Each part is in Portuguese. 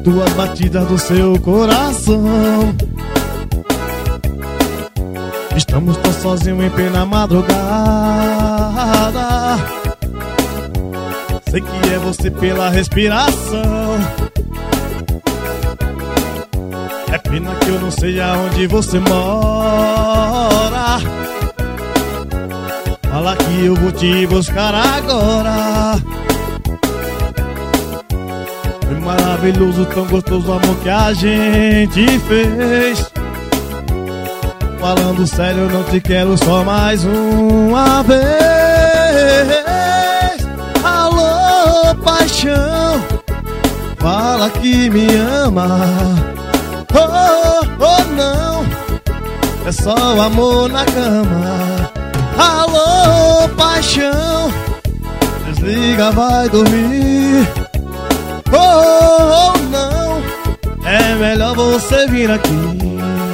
Sinto as batidas do seu coração. Estamos tão sozinhos em plena madrugada. Sei que é você pela respiração. É pena que eu não sei aonde você mora. Fala que eu vou te buscar agora. Foi maravilhoso, tão gostoso o amor que a gente fez. Falando sério, eu não te quero só mais uma vez. Alô, paixão, fala que me ama. Oh, oh, não, é só amor na cama. Alô, paixão, desliga, vai dormir. Oh, oh, não, é melhor você vir aqui.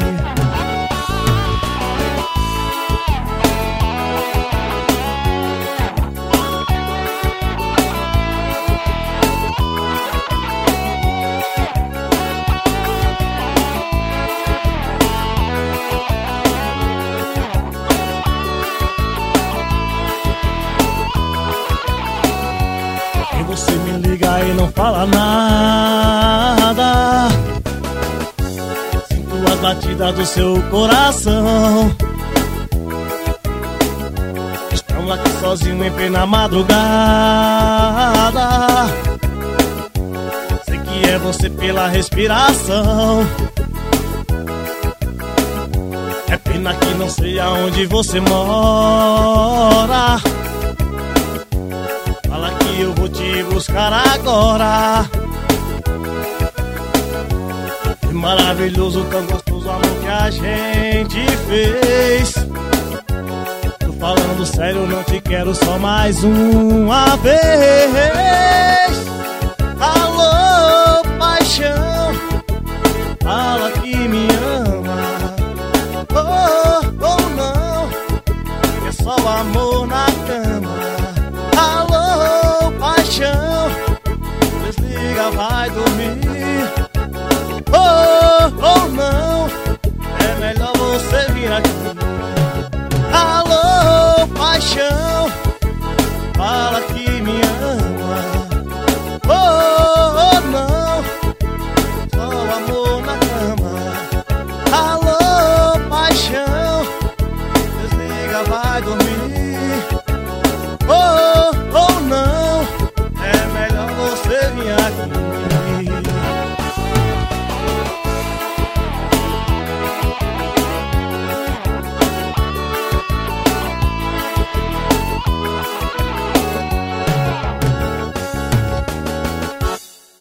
Você me liga e não fala nada. Sinto as batidas do seu coração. Estamos aqui sozinhos em plena madrugada. Sei que é você pela respiração. É pena que não sei aonde você mora. Fala que eu vou te buscar agora. Que maravilhoso, tão gostoso o amor que a gente fez. Tô falando sério, não te quero só mais uma vez.